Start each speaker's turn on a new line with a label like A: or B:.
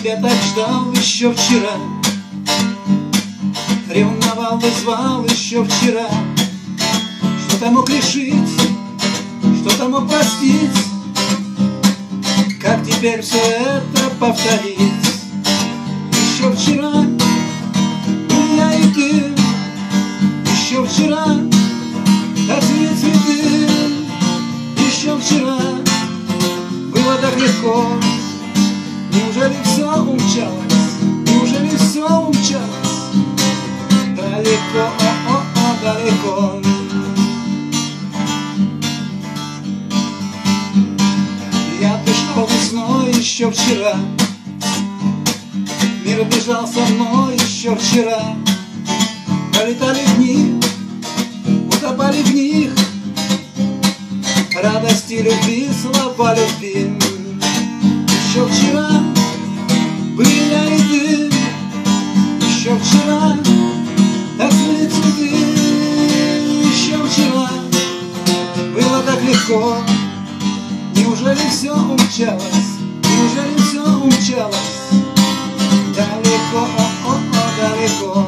A: тебя так ждал еще вчера, ревновал и звал еще вчера. Что-то мог решить, что-то мог простить, как теперь все это повторить? Еще вчера были я и ты, еще вчера так цвели цветы, еще вчера было так легко. Неужели все умчалось? Неужели все умчалось? Далеко, о-о-о, далеко. Я дышал весной еще вчера, мир бежал со мной еще вчера. Пролетали дни, утопали в них радости, любви, слова любви. Еще вчера были я и ты, еще вчера так цвели цветы, еще вчера было так легко. Неужели все умчалось? Неужели все умчалось? Далеко, о-о-о, далеко.